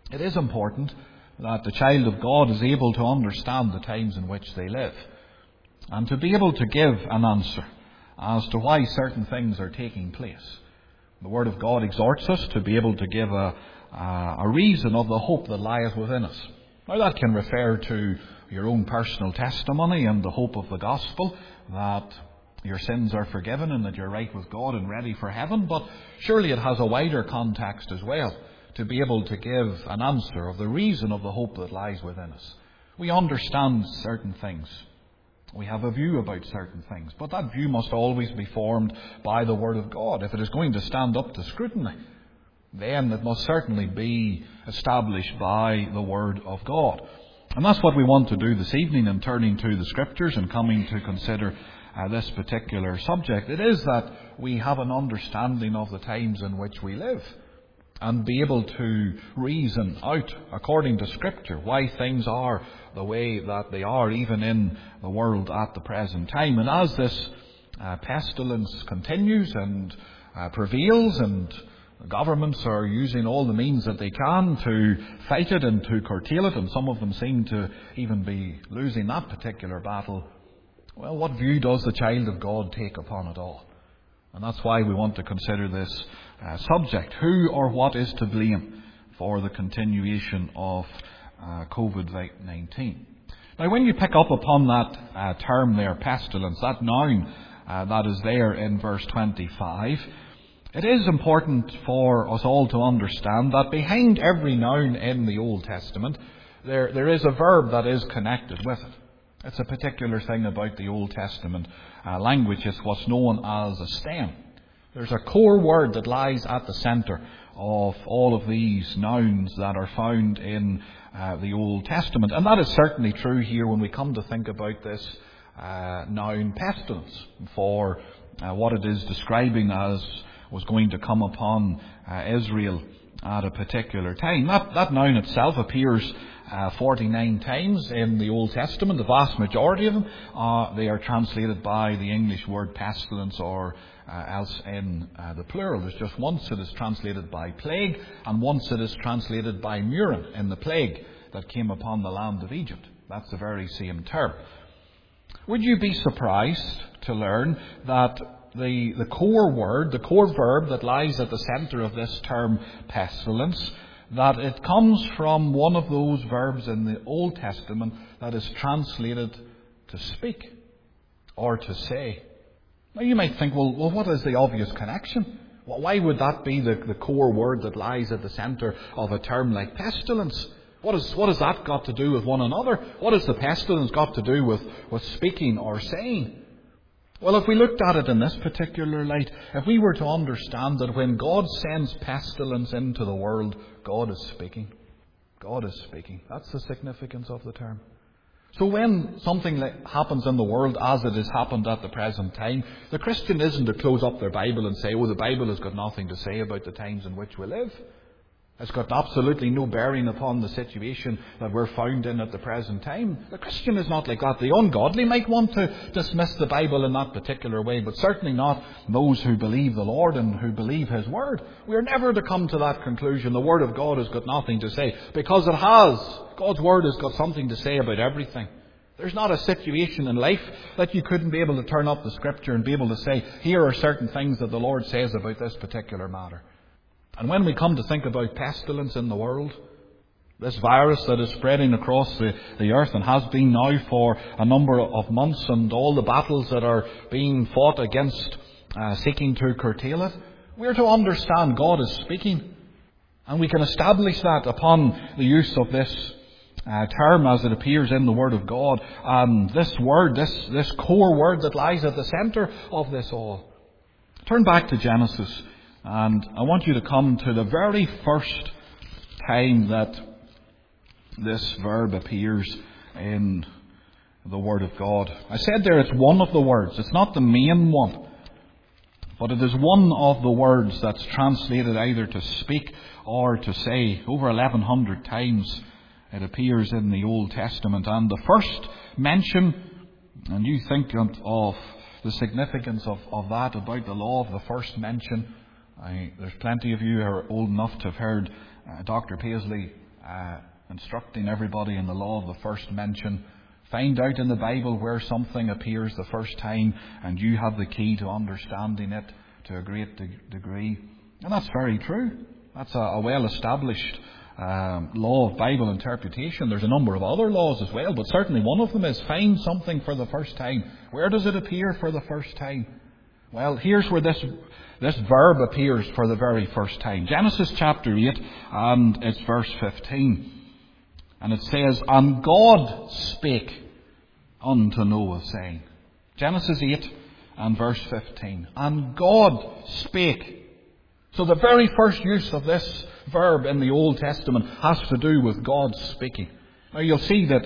It is important that the child of God is able to understand the times in which they live, and to be able to give an answer as to why certain things are taking place. The Word of God exhorts us to be able to give a reason of the hope that lieth within us. Now, that can refer to your own personal testimony and the hope of the gospel, that your sins are forgiven and that you're right with God and ready for heaven. But surely it has a wider context as well, to be able to give an answer of the reason of the hope that lies within us. We understand certain things. We have a view about certain things. But that view must always be formed by the Word of God. If it is going to stand up to scrutiny, then it must certainly be established by the Word of God. And that's what we want to do this evening in turning to the Scriptures and coming to consider this particular subject. It is that we have an understanding of the times in which we live, and be able to reason out, according to Scripture, why things are the way that they are, even in the world at the present time. And as this pestilence continues and prevails, and governments are using all the means that they can to fight it and to curtail it, and some of them seem to even be losing that particular battle, well, what view does the child of God take upon it all? And that's why we want to consider this subject. Who or what is to blame for the continuation of COVID-19? Now, when you pick up upon that term there, pestilence, that noun that is there in verse 25, it is important for us all to understand that behind every noun in the Old Testament, there is a verb that is connected with it. It's a particular thing about the Old Testament language. It's what's known as a stem. There's a core word that lies at the centre of all of these nouns that are found in the Old Testament. And that is certainly true here when we come to think about this noun pestilence, for what it is describing as was going to come upon Israel at a particular time. That noun itself appears 49 times in the Old Testament. The vast majority of them, they are translated by the English word pestilence, or else in the plural. There's just once it is translated by plague, and once it is translated by murrain, in the plague that came upon the land of Egypt. That's the very same term. Would you be surprised to learn that the core word, the core verb that lies at the centre of this term pestilence, that it comes from one of those verbs in the Old Testament that is translated to speak or to say? Now you might think, well, what is the obvious connection? Well, why would that be the core word that lies at the centre of a term like pestilence? What has that got to do with one another? What has the pestilence got to do with speaking or saying? Well, if we looked at it in this particular light, if we were to understand that when God sends pestilence into the world, God is speaking. God is speaking. That's the significance of the term. So when something happens in the world as it has happened at the present time, the Christian isn't to close up their Bible and say, the Bible has got nothing to say about the times in which we live. It's got absolutely no bearing upon the situation that we're found in at the present time. The Christian is not like that. The ungodly might want to dismiss the Bible in that particular way, but certainly not those who believe the Lord and who believe His Word. We are never to come to that conclusion. The Word of God has got nothing to say, because it has. God's Word has got something to say about everything. There's not a situation in life that you couldn't be able to turn up the Scripture and be able to say, here are certain things that the Lord says about this particular matter. And when we come to think about pestilence in the world, this virus that is spreading across the earth and has been now for a number of months, and all the battles that are being fought against seeking to curtail it, we are to understand God is speaking. And we can establish that upon the use of this term as it appears in the Word of God. And this word, this core word that lies at the centre of this all. Turn back to Genesis. And I want you to come to the very first time that this verb appears in the Word of God. I said there it's one of the words. It's not the main one. But it is one of the words that's translated either to speak or to say. Over 1,100 times it appears in the Old Testament. And the first mention, and you think of the significance of that, about the law of the first mention. There's plenty of you who are old enough to have heard Dr. Paisley instructing everybody in the law of the first mention. Find out in the Bible where something appears the first time, and you have the key to understanding it to a great degree. And that's very true. That's a well-established law of Bible interpretation. There's a number of other laws as well, but certainly one of them is find something for the first time. Where does it appear for the first time? Well, here's where this verb appears for the very first time. Genesis chapter 8, and it's verse 15. And it says, "And God spake unto Noah, saying." Genesis 8 and verse 15. And God spake. So the very first use of this verb in the Old Testament has to do with God speaking. Now you'll see that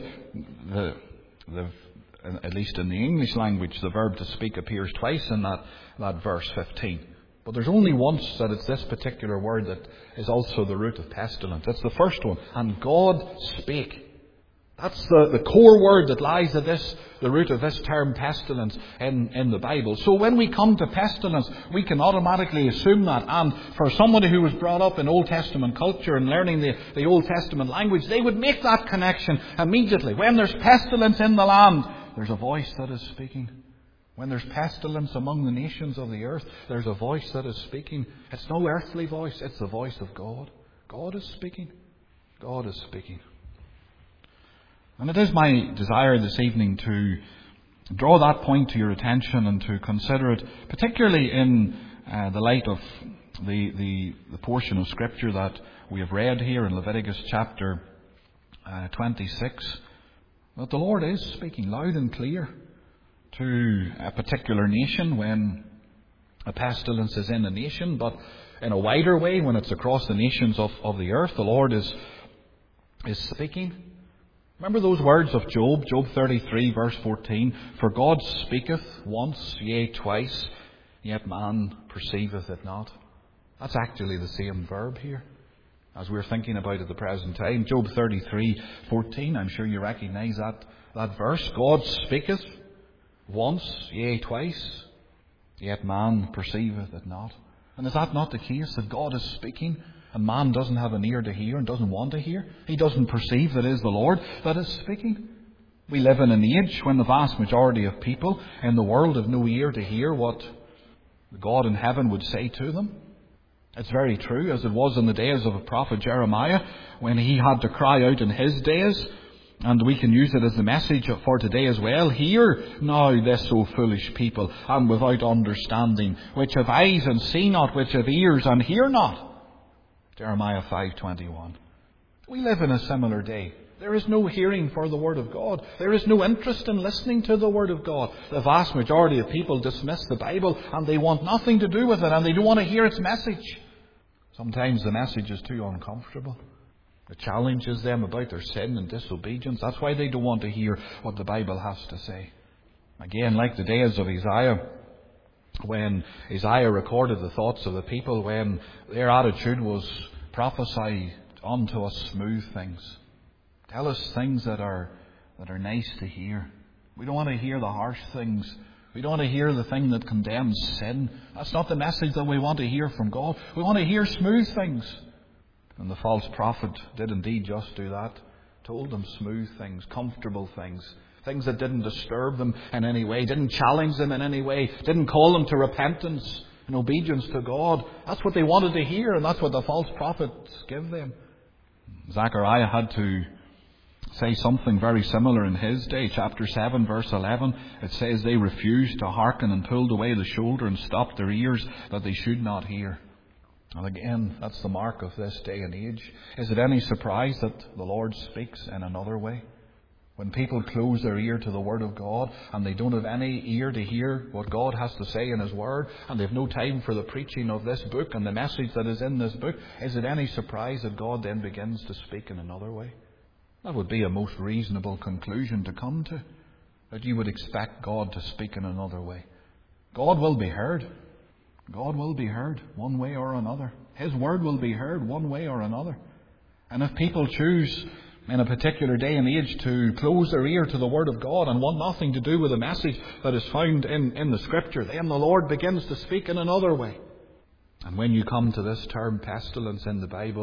at least in the English language, the verb to speak appears twice in that verse 15. But there's only once that it's this particular word that is also the root of pestilence. It's the first one. And God spake. That's the core word that lies at the root of this term pestilence in the Bible. So when we come to pestilence, we can automatically assume that. And for somebody who was brought up in Old Testament culture and learning the Old Testament language, they would make that connection immediately. When there's pestilence in the land, there's a voice that is speaking. When there's pestilence among the nations of the earth, there's a voice that is speaking. It's no earthly voice, it's the voice of God. God is speaking. God is speaking. And it is my desire this evening to draw that point to your attention and to consider it, particularly in the light of the portion of Scripture that we have read here in Leviticus chapter 26, that the Lord is speaking loud and clear to a particular nation when a pestilence is in a nation, but in a wider way when it's across the nations of the earth, the Lord is speaking. Remember those words of Job, Job 33 verse 14, "For God speaketh once, yea twice, yet man perceiveth it not." That's actually the same verb here as we're thinking about at the present time. Job 33:14, I'm sure you recognise that verse. God speaketh once, yea twice, yet man perceiveth it not. And is that not the case, that God is speaking and man doesn't have an ear to hear and doesn't want to hear? He doesn't perceive that it is the Lord that is speaking. We live in an age when the vast majority of people in the world have no ear to hear what God in heaven would say to them. It's very true, as it was in the days of the prophet Jeremiah, when he had to cry out in his days. And we can use it as the message for today as well. "Hear now this, O foolish people, and without understanding, which have eyes and see not, which have ears and hear not." Jeremiah 5:21. We live in a similar day. There is no hearing for the Word of God. There is no interest in listening to the Word of God. The vast majority of people dismiss the Bible and they want nothing to do with it, and they don't want to hear its message. Sometimes the message is too uncomfortable. It challenges them about their sin and disobedience. That's why they don't want to hear what the Bible has to say. Again, like the days of Isaiah, when Isaiah recorded the thoughts of the people, when their attitude was, "Prophesy unto us smooth things. Tell us things that are nice to hear. We don't want to hear the harsh things. We don't want to hear the thing that condemns sin. That's not the message that we want to hear from God. We want to hear smooth things." And the false prophet did indeed just do that. Told them smooth things, comfortable things, things that didn't disturb them in any way, didn't challenge them in any way, didn't call them to repentance and obedience to God. That's what they wanted to hear, and that's what the false prophets give them. Zechariah had to say something very similar in his day. Chapter 7 verse 11, it says, "They refused to hearken and pulled away the shoulder and stopped their ears that they should not hear." And again, that's the mark of this day and age. Is it any surprise that the Lord speaks in another way? When people close their ear to the Word of God and they don't have any ear to hear what God has to say in His Word, and they have no time for the preaching of this book and the message that is in this book, is it any surprise that God then begins to speak in another way? That would be a most reasonable conclusion to come to, that you would expect God to speak in another way. God will be heard. God will be heard one way or another. His Word will be heard one way or another. And if people choose in a particular day and age to close their ear to the Word of God and want nothing to do with the message that is found in the Scripture, then the Lord begins to speak in another way. And when you come to this term pestilence in the Bible,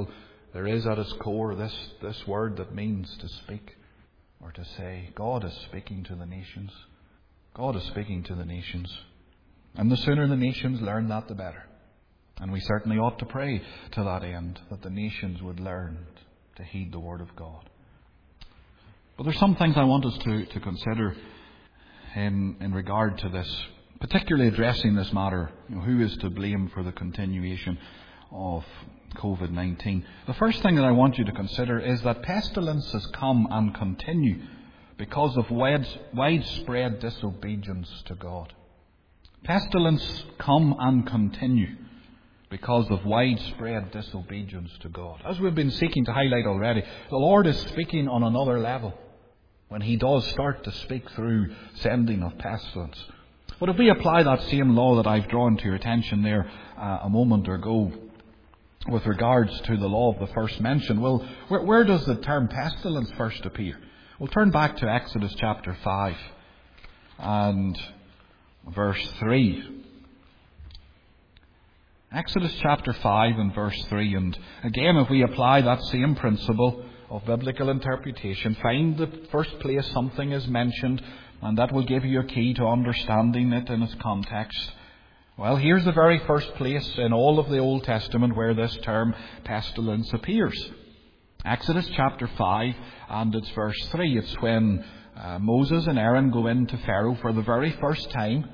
there is at its core this word that means to speak or to say. God is speaking to the nations. God is speaking to the nations. And the sooner the nations learn that, the better. And we certainly ought to pray to that end, that the nations would learn to heed the word of God. But there's some things I want us to consider in regard to this, particularly addressing this matter. Who is to blame for the continuation of COVID-19? The first thing that I want you to consider is that pestilence has come and continue because of widespread disobedience to God. Pestilence come and continue because of widespread disobedience to God. As we've been seeking to highlight already, the Lord is speaking on another level when He does start to speak through sending of pestilence. But if we apply that same law that I've drawn to your attention there a moment ago with regards to the law of the first mention, well, where does the term pestilence first appear? We'll turn back to Exodus chapter 5 and verse 3. Exodus chapter 5 and verse 3. And again, if we apply that same principle of biblical interpretation, find the first place something is mentioned, and that will give you a key to understanding it in its context. Well, here's the very first place in all of the Old Testament where this term pestilence appears. Exodus chapter 5 and it's verse 3. It's when Moses and Aaron go into Pharaoh for the very first time.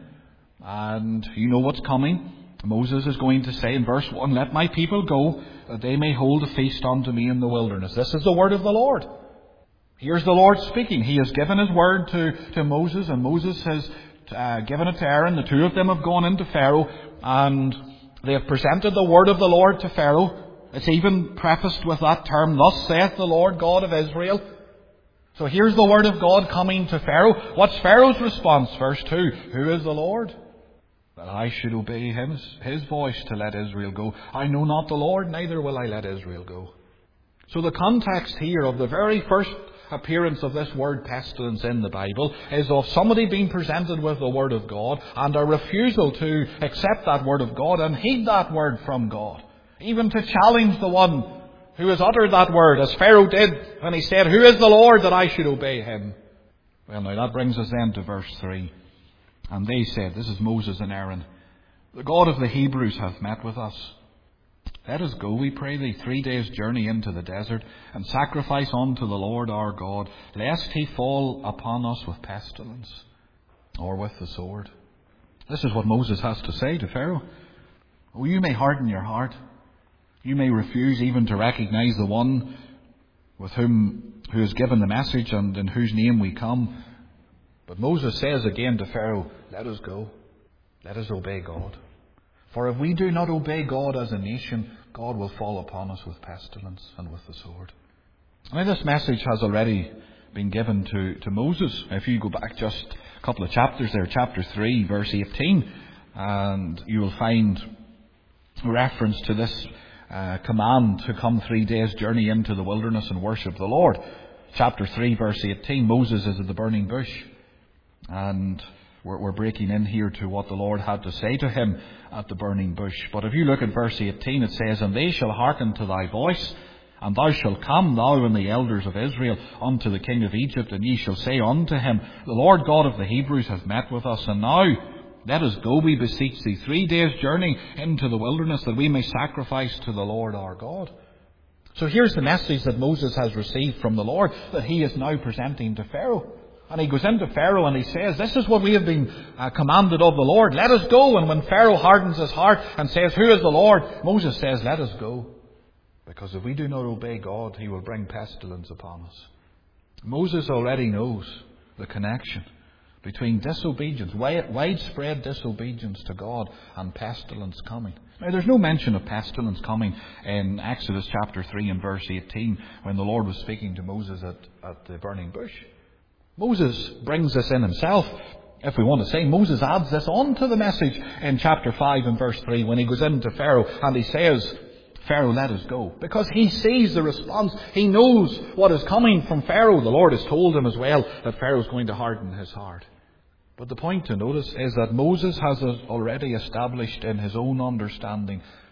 And you know what's coming. Moses is going to say in verse 1, "Let my people go, that they may hold a feast unto me in the wilderness." This is the word of the Lord. Here's the Lord speaking. He has given His word to Moses, and Moses has given it to Aaron. The two of them have gone into Pharaoh, and they have presented the word of the Lord to Pharaoh. It's even prefaced with that term, "Thus saith the Lord God of Israel." So here's the word of God coming to Pharaoh. What's Pharaoh's response? Verse 2, "Who is the Lord, that I should obey his voice to let Israel go? I know not the Lord, neither will I let Israel go." So the context here of the very first appearance of this word pestilence in the Bible is of somebody being presented with the word of God and a refusal to accept that word of God and heed that word from God. Even to challenge the one who has uttered that word, as Pharaoh did when he said, "Who is the Lord that I should obey him?" Well, now that brings us then to verse 3. "And they said," this is Moses and Aaron, "The God of the Hebrews hath met with us. Let us go, we pray thee, 3 days' journey into the desert, and sacrifice unto the Lord our God, lest He fall upon us with pestilence, or with the sword." This is what Moses has to say to Pharaoh. "Oh, you may harden your heart. You may refuse even to recognize the one who has given the message and in whose name we come. But Moses says again to Pharaoh, let us go. Let us obey God. For if we do not obey God as a nation, God will fall upon us with pestilence and with the sword." Now this message has already been given to Moses. If you go back just a couple of chapters there, chapter 3, verse 18, and you will find a reference to this command to come 3 days' journey into the wilderness and worship the Lord. Chapter 3, verse 18, Moses is at the burning bush. And we're breaking in here to what the Lord had to say to him at the burning bush. But if you look at verse 18, it says, "And they shall hearken to thy voice, and thou shalt come, thou and the elders of Israel, unto the king of Egypt, and ye shall say unto him, The Lord God of the Hebrews hath met with us, and now let us go, we beseech thee, 3 days' journey into the wilderness, that we may sacrifice to the Lord our God." So here's the message that Moses has received from the Lord, that he is now presenting to Pharaoh. And he goes into Pharaoh and he says, "This is what we have been commanded of the Lord. Let us go." And when Pharaoh hardens his heart and says, "Who is the Lord?" Moses says, "Let us go. Because if we do not obey God, He will bring pestilence upon us." Moses already knows the connection between disobedience, widespread disobedience to God, and pestilence coming. Now, there's no mention of pestilence coming in Exodus chapter 3 and verse 18 when the Lord was speaking to Moses at the burning bush. Moses brings this in himself. If we want to say, Moses adds this on to the message in chapter 5 and verse 3 when he goes into Pharaoh and he says, "Pharaoh, let us go." Because he sees the response. He knows what is coming from Pharaoh. The Lord has told him as well that Pharaoh is going to harden his heart. But the point to notice is that Moses has already established in his own understanding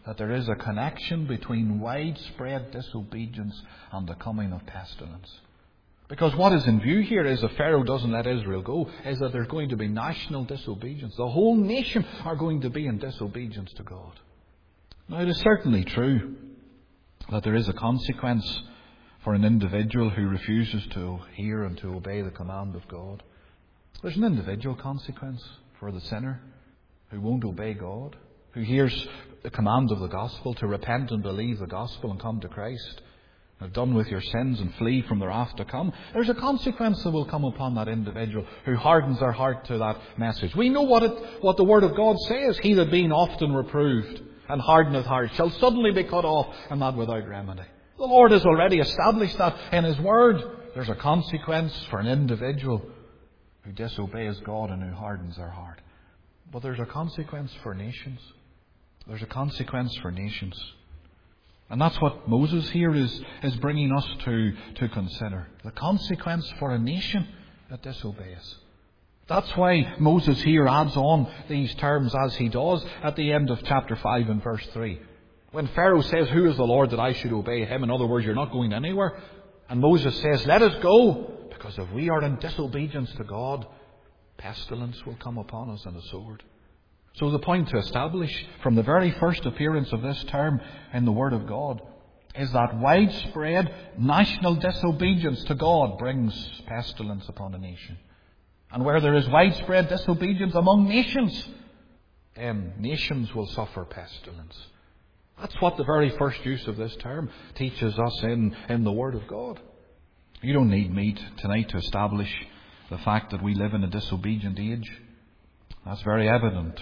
that there is a connection between widespread disobedience and the coming of pestilence. Because what is in view here is, if Pharaoh doesn't let Israel go, is that there's going to be national disobedience. The whole nation are going to be in disobedience to God. Now, it is certainly true that there is a consequence for an individual who refuses to hear and to obey the command of God. There's an individual consequence for the sinner who won't obey God, who hears the command of the gospel to repent and believe the gospel and come to Christ. Have done with your sins and flee from the wrath to come. There's a consequence that will come upon that individual who hardens their heart to that message. We know what the Word of God says. He that being often reproved and hardeneth heart shall suddenly be cut off, and that without remedy. The Lord has already established that in His Word. There's a consequence for an individual who disobeys God and who hardens their heart. But there's a consequence for nations. There's a consequence for nations. And that's what Moses here is bringing us to consider. The consequence for a nation that disobeys. That's why Moses here adds on these terms as he does at the end of chapter 5 and verse 3. When Pharaoh says, "Who is the Lord that I should obey him?" In other words, you're not going anywhere. And Moses says, "Let us go, because if we are in disobedience to God, pestilence will come upon us and a sword." So the point to establish from the very first appearance of this term in the Word of God is that widespread national disobedience to God brings pestilence upon a nation. And where there is widespread disobedience among nations, then nations will suffer pestilence. That's what the very first use of this term teaches us in the Word of God. You don't need me tonight to establish the fact that we live in a disobedient age. That's very evident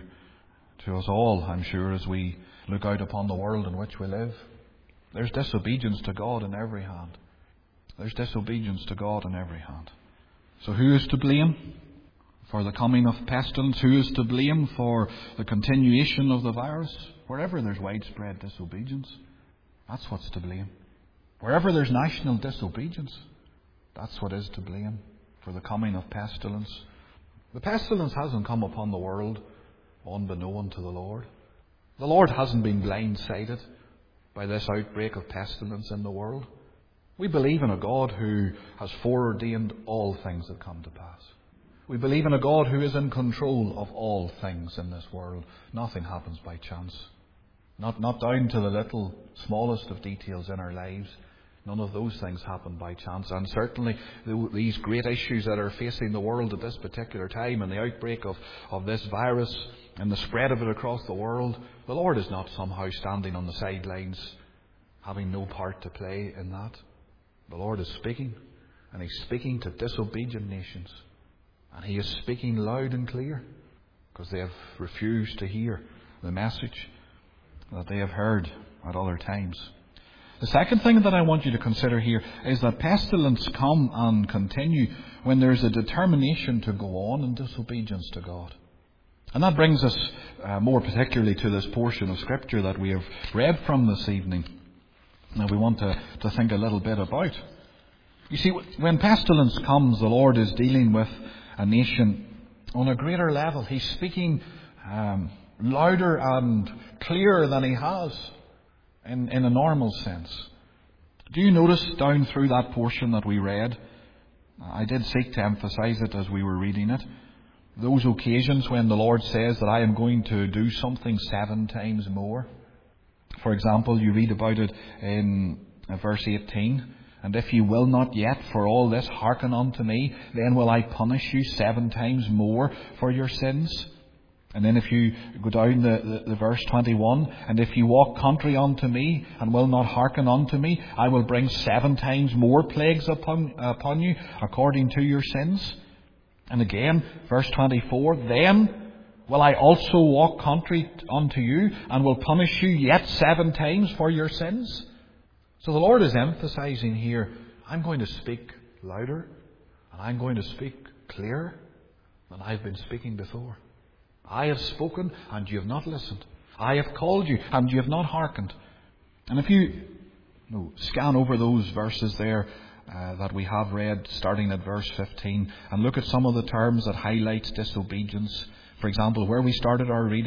to us all, I'm sure, as we look out upon the world in which we live. There's disobedience to God in every hand. There's disobedience to God in every hand. So who is to blame for the coming of pestilence? Who is to blame for the continuation of the virus? Wherever there's widespread disobedience, that's what's to blame. Wherever there's national disobedience, that's what is to blame for the coming of pestilence. The pestilence hasn't come upon the world unbeknown to the Lord. The Lord hasn't been blindsided by this outbreak of pestilence in the world. We believe in a God who has foreordained all things that come to pass. We believe in a God who is in control of all things in this world. Nothing happens by chance. Not down to the little, smallest of details in our lives. None of those things happen by chance. And certainly these great issues that are facing the world at this particular time, and the outbreak of this virus and the spread of it across the world, the Lord is not somehow standing on the sidelines having no part to play in that. The Lord is speaking, and He's speaking to disobedient nations. And He is speaking loud and clear because they have refused to hear the message that they have heard at other times. The second thing that I want you to consider here is that pestilence come and continue when there is a determination to go on in disobedience to God. And that brings us more particularly to this portion of Scripture that we have read from this evening. Now we want to think a little bit about. You see, when pestilence comes, the Lord is dealing with a nation on a greater level. He's speaking louder and clearer than He has in a normal sense. Do you notice down through that portion that we read? I did seek to emphasize it as we were reading it. Those occasions when the Lord says that I am going to do something 7 times more. For example, you read about it in verse 18. And if you will not yet for all this hearken unto me, then will I punish you 7 times more for your sins. And then if you go down the verse 21, and if you walk contrary unto me and will not hearken unto me, I will bring 7 times more plagues upon you according to your sins. And again, verse 24, then will I also walk contrary unto you and will punish you yet 7 times for your sins. So the Lord is emphasizing here, I'm going to speak louder and I'm going to speak clearer than I've been speaking before. I have spoken and you have not listened. I have called you and you have not hearkened. And if you scan over those verses there that we have read, starting at verse 15, and look at some of the terms that highlights disobedience. For example, where we started our reading,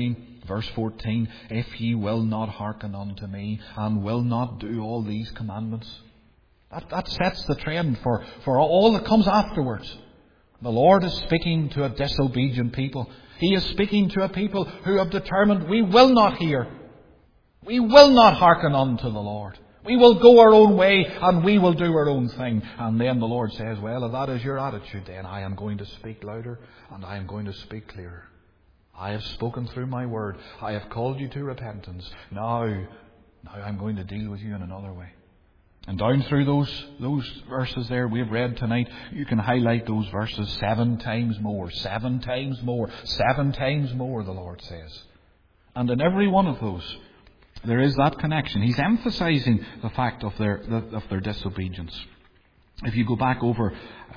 Verse 14, if ye will not hearken unto me, and will not do all these commandments. That sets the trend for all that comes afterwards. The Lord is speaking to a disobedient people. He is speaking to a people who have determined, we will not hear. We will not hearken unto the Lord. We will go our own way and we will do our own thing. And then the Lord says, well, if that is your attitude, then I am going to speak louder and I am going to speak clearer. I have spoken through my word. I have called you to repentance. Now I'm going to deal with you in another way. And down through those verses there we've read tonight, you can highlight those verses 7 times more, 7 times more, 7 times more, the Lord says. And in every one of those, there is that connection. He's emphasizing the fact of their disobedience. If you go back over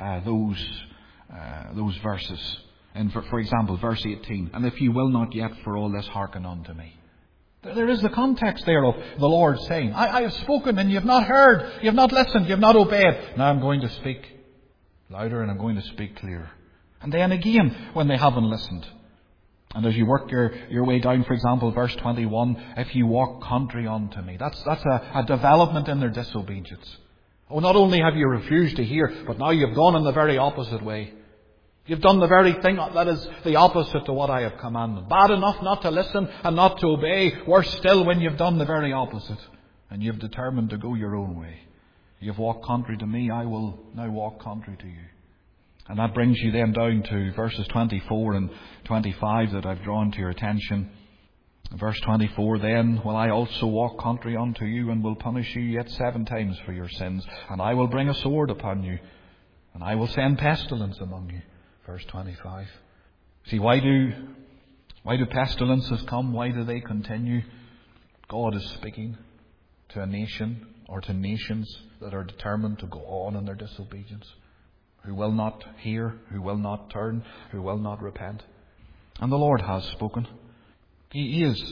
those verses, and for example, verse 18, and if you will not yet for all this hearken unto me. There is the context there of the Lord saying, I have spoken and you have not heard, you have not listened, you have not obeyed. Now I'm going to speak louder and I'm going to speak clearer. And then again, when they haven't listened. And as you work your way down, for example, verse 21, if you walk contrary unto me. That's a development in their disobedience. Oh, not only have you refused to hear, but now you've gone in the very opposite way. You've done the very thing that is the opposite to what I have commanded. Bad enough not to listen and not to obey. Worse still when you've done the very opposite. And you've determined to go your own way. You've walked contrary to me, I will now walk contrary to you. And that brings you then down to verses 24 and 25 that I've drawn to your attention. Verse 24, then will I also walk contrary unto you, and will punish you yet 7 times for your sins. And I will bring a sword upon you, and I will send pestilence among you. Verse 25. See, why do pestilences come? Why do they continue? God is speaking to a nation or to nations that are determined to go on in their disobedience, who will not hear, who will not turn, who will not repent. And the Lord has spoken. He is.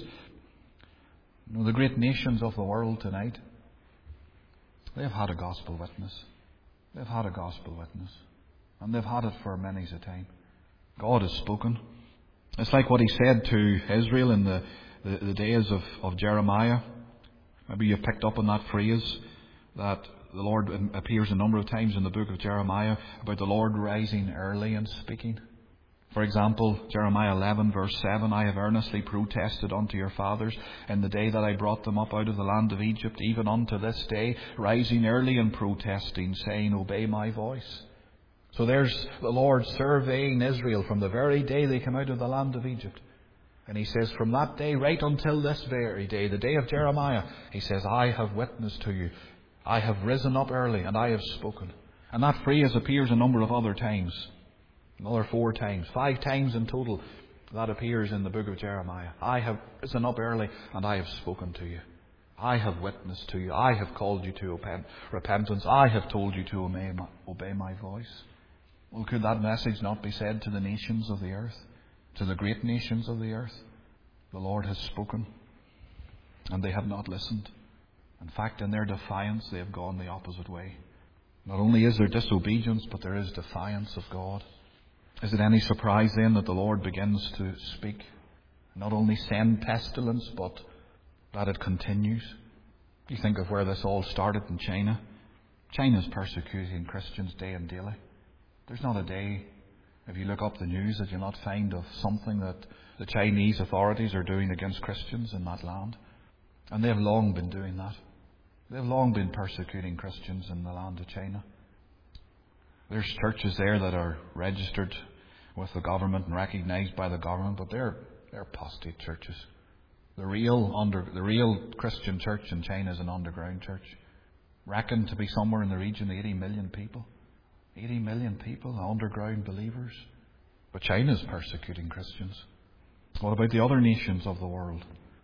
The great nations of the world tonight, they've had a gospel witness. They've had a gospel witness. And they've had it for many's a time. God has spoken. It's like what He said to Israel in the days of Jeremiah. Maybe you've picked up on that phrase that the Lord appears a number of times in the book of Jeremiah about the Lord rising early and speaking. For example, Jeremiah 11 verse 7, I have earnestly protested unto your fathers in the day that I brought them up out of the land of Egypt, even unto this day, rising early and protesting, saying, obey my voice. So there's the Lord surveying Israel from the very day they came out of the land of Egypt. And He says, from that day right until this very day, the day of Jeremiah, He says, I have witnessed to you. I have risen up early and I have spoken. And that phrase appears a number of other times. Another 4 times. 5 times in total that appears in the book of Jeremiah. I have risen up early and I have spoken to you. I have witnessed to you. I have called you to repentance. I have told you to obey my voice. Well, could that message not be said to the nations of the earth? To the great nations of the earth? The Lord has spoken, and they have not listened. In fact, in their defiance, they have gone the opposite way. Not only is there disobedience, but there is defiance of God. Is it any surprise then that the Lord begins to speak? Not only send pestilence, but that it continues. You think of where this all started in China. China is persecuting Christians day and daily. There's not a day, if you look up the news, that you'll not find of something that the Chinese authorities are doing against Christians in that land. And they have long been doing that. They've long been persecuting Christians in the land of China. There's churches there that are registered with the government and recognised by the government, but they're apostate churches. The real Christian church in China is an underground church, reckoned to be somewhere in the region of 80 million people. 80 million people, underground believers. But China's persecuting Christians. What about the other nations of the world?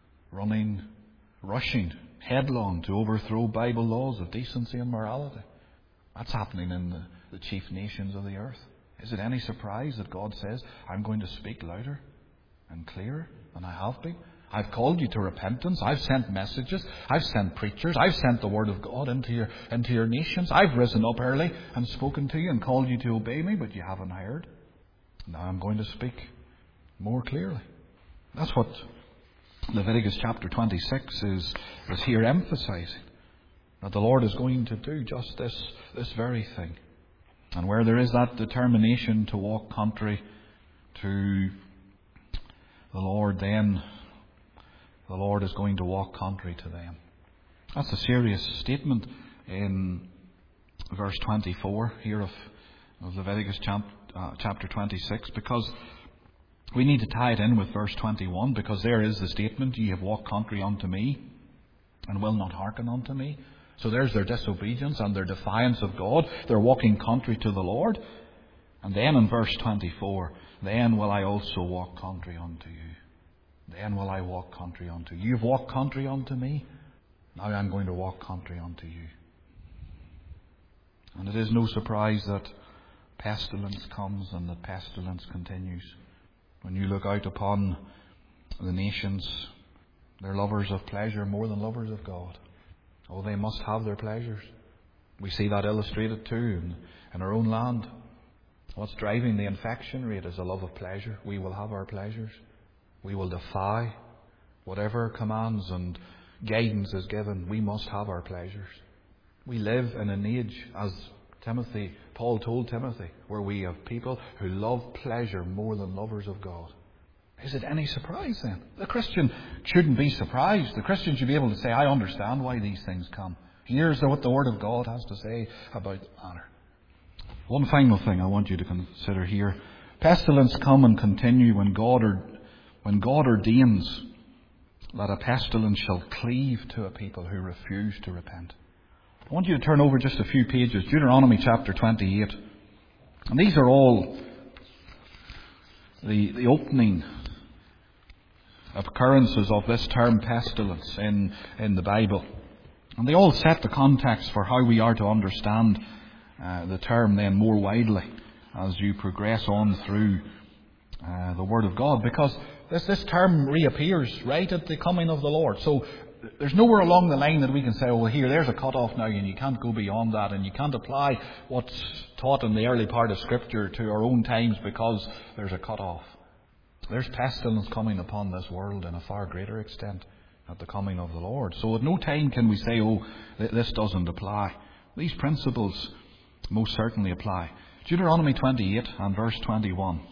Rushing headlong to overthrow Bible laws of decency and morality. That's happening in the chief nations of the earth. Is it any surprise that God says, I'm going to speak louder and clearer than I have been? I've called you to repentance. I've sent messages. I've sent preachers. I've sent the word of God into your nations. I've risen up early and spoken to you and called you to obey me, but you haven't heard. Now I'm going to speak more clearly. That's what Leviticus chapter 26 is here emphasizing that the Lord is going to do just this very thing. And where there is that determination to walk contrary to the Lord, then the Lord is going to walk contrary to them. That's a serious statement in verse 24 here of Leviticus chapter 26, because we need to tie it in with verse 21, because there is the statement, ye have walked contrary unto me, and will not hearken unto me. So there's their disobedience and their defiance of God. They're walking contrary to the Lord. And then in verse 24, then will I also walk contrary unto you. Then will I walk contrary unto you. You've walked contrary unto me. Now I'm going to walk contrary unto you. And it is no surprise that pestilence comes and that pestilence continues. When you look out upon the nations, they're lovers of pleasure more than lovers of God. Oh, they must have their pleasures. We see that illustrated too in our own land. What's driving the infection rate is a love of pleasure. We will have our pleasures. We will defy whatever commands and guidance is given. We must have our pleasures. We live in an age, as Paul told Timothy, where we have people who love pleasure more than lovers of God. Is it any surprise then? The Christian shouldn't be surprised. The Christian should be able to say, I understand why these things come. Here's what the Word of God has to say about the matter. One final thing I want you to consider here. Pestilence come and continue when God ordains that a pestilence shall cleave to a people who refuse to repent. I want you to turn over just a few pages. Deuteronomy chapter 28. And these are all the opening occurrences of this term pestilence in the Bible. And they all set the context for how we are to understand the term then more widely as you progress on through the Word of God. Because this term reappears right at the coming of the Lord. So there's nowhere along the line that we can say, oh, well, there's a cut-off now, and you can't go beyond that, and you can't apply what's taught in the early part of Scripture to our own times because there's a cut-off. There's pestilence coming upon this world in a far greater extent at the coming of the Lord. So at no time can we say, oh, this doesn't apply. These principles most certainly apply. Deuteronomy 28 and verse 21.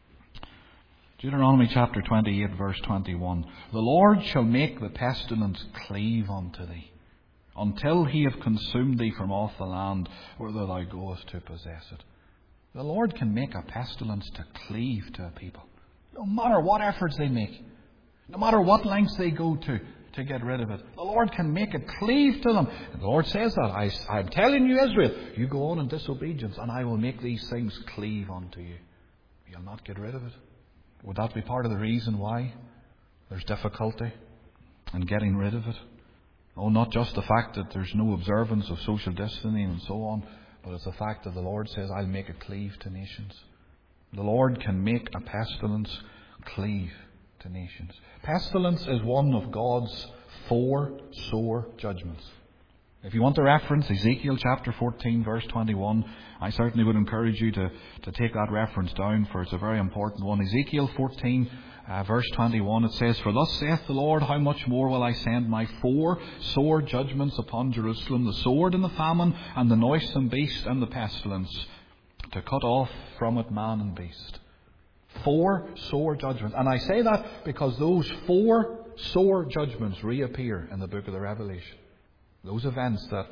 Deuteronomy chapter 28 verse 21. The Lord shall make the pestilence cleave unto thee, until he have consumed thee from off the land whither thou goest to possess it. The Lord can make a pestilence to cleave to a people. No matter what efforts they make, no matter what lengths they go to get rid of it, the Lord can make it cleave to them. And the Lord says that, I'm telling you, Israel, you go on in disobedience and I will make these things cleave unto you. You'll not get rid of it. Would that be part of the reason why there's difficulty in getting rid of it? Oh, not just the fact that there's no observance of social distancing and so on, but it's the fact that the Lord says, I'll make it cleave to nations. The Lord can make a pestilence cleave to nations. Pestilence is one of God's 4 sore judgments. If you want to reference Ezekiel chapter 14 verse 21, I certainly would encourage you to take that reference down, for it's a very important one. Ezekiel 14 verse 21, it says, For thus saith the Lord, how much more will I send my 4 sore judgments upon Jerusalem, the sword and the famine and the noisome beast and the pestilence, to cut off from it man and beast. 4 sore judgments. And I say that because those 4 sore judgments reappear in the book of the Revelation. Those events that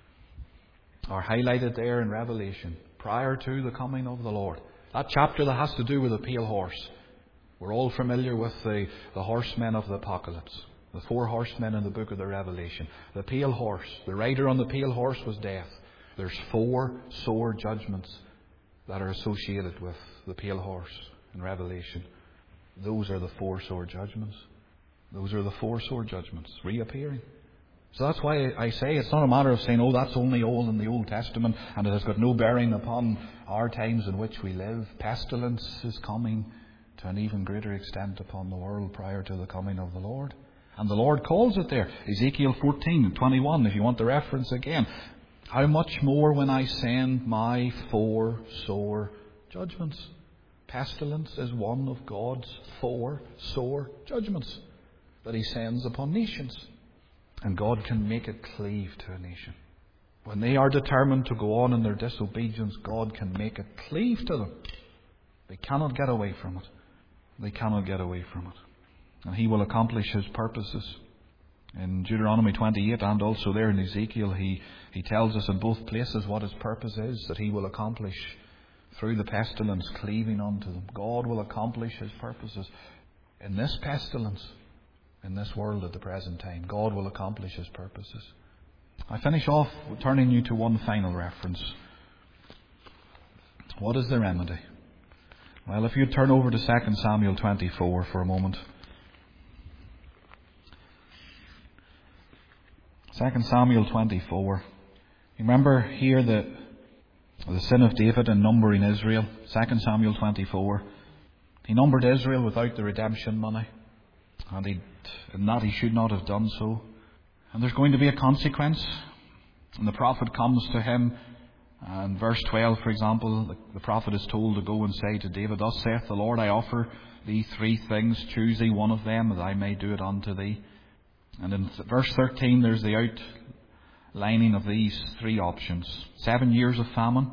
are highlighted there in Revelation prior to the coming of the Lord. That chapter that has to do with the pale horse. We're all familiar with the horsemen of the apocalypse. The 4 horsemen in the book of the Revelation. The pale horse. The rider on the pale horse was death. There's 4 sore judgments that are associated with the pale horse in Revelation. Those are the 4 sore judgments. Those are the 4 sore judgments reappearing. So that's why I say it's not a matter of saying, oh, that's only all in the Old Testament and it has got no bearing upon our times in which we live. Pestilence is coming to an even greater extent upon the world prior to the coming of the Lord. And the Lord calls it there. Ezekiel 14:21, if you want the reference again. How much more when I send my 4 sore judgments? Pestilence is one of God's 4 sore judgments. that He sends upon nations. And God can make it cleave to a nation. When they are determined to go on in their disobedience, God can make it cleave to them. They cannot get away from it. They cannot get away from it. And He will accomplish His purposes. In Deuteronomy 28 and also there in Ezekiel, He tells us in both places what His purpose is, that He will accomplish through the pestilence cleaving unto them. God will accomplish His purposes in this pestilence, in this world at the present time. God will accomplish His purposes. I finish off with turning you to one final reference. What is the remedy? Well, if you turn over to 2 Samuel 24 for a moment. 2 Samuel 24. You remember here the sin of David in numbering Israel. 2 Samuel 24. He numbered Israel without the redemption money. And he should not have done so. And there's going to be a consequence. And the prophet comes to him. And verse 12, for example, the prophet is told to go and say to David, Thus saith the Lord, I offer thee 3 things. Choose thee one of them, that I may do it unto thee. And in verse 13, there's the outlining of these 3 options. 7 years of famine.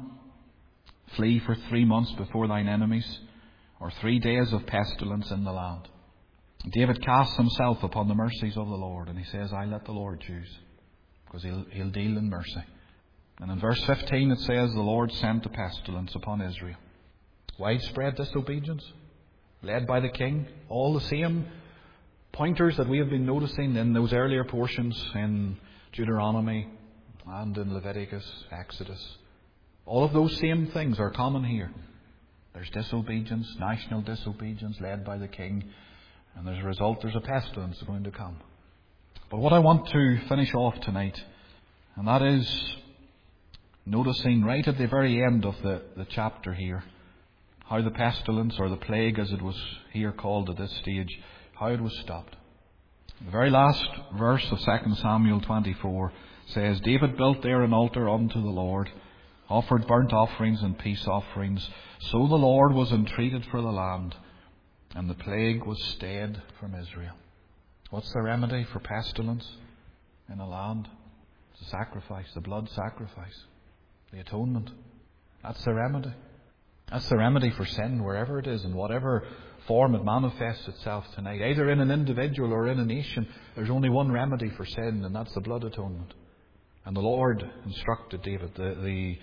Flee for 3 months before thine enemies. Or 3 days of pestilence in the land. David casts himself upon the mercies of the Lord. And he says, I let the Lord choose. Because he'll deal in mercy. And in verse 15 it says, the Lord sent a pestilence upon Israel. Widespread disobedience. Led by the king. All the same pointers that we have been noticing in those earlier portions in Deuteronomy and in Leviticus, Exodus. All of those same things are common here. There's disobedience, national disobedience led by the king, and as a result there's a pestilence going to come. But what I want to finish off tonight, and that is noticing right at the very end of the chapter here, how the pestilence, or the plague as it was here called at this stage, how it was stopped. The very last verse of 2 Samuel 24 says, David built there an altar unto the Lord, offered burnt offerings and peace offerings. So the Lord was entreated for the land, and the plague was stayed from Israel. What's the remedy for pestilence in a land? It's a sacrifice, the blood sacrifice, the atonement. That's the remedy. That's the remedy for sin, wherever it is, in whatever form it manifests itself tonight. Either in an individual or in a nation, there's only one remedy for sin, and that's the blood atonement. And the Lord instructed David, the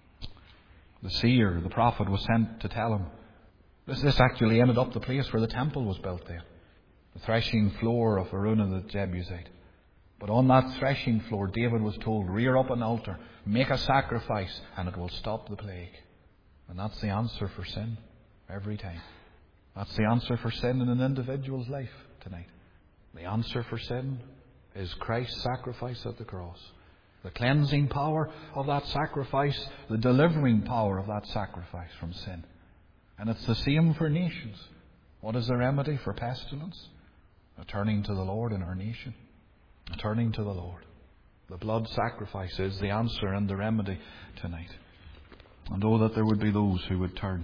seer, the prophet, was sent to tell him. This actually ended up the place where the temple was built then. The threshing floor of Araunah the Jebusite. But on that threshing floor, David was told, rear up an altar, make a sacrifice, and it will stop the plague. And that's the answer for sin every time. That's the answer for sin in an individual's life tonight. The answer for sin is Christ's sacrifice at the cross. The cleansing power of that sacrifice, the delivering power of that sacrifice from sin. And it's the same for nations. What is the remedy for pestilence? A turning to the Lord in our nation. A turning to the Lord. The blood sacrifice is the answer and the remedy tonight. And oh, that there would be those who would turn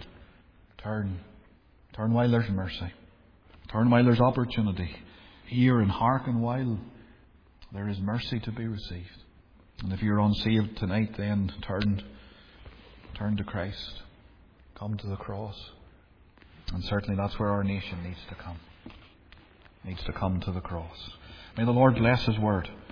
while there's mercy. Turn while there's opportunity. Hear and hearken while there is mercy to be received. And if you're unsaved tonight, then turn to Christ. Come to the cross. And certainly that's where our nation needs to come. Needs to come to the cross. May the Lord bless His word.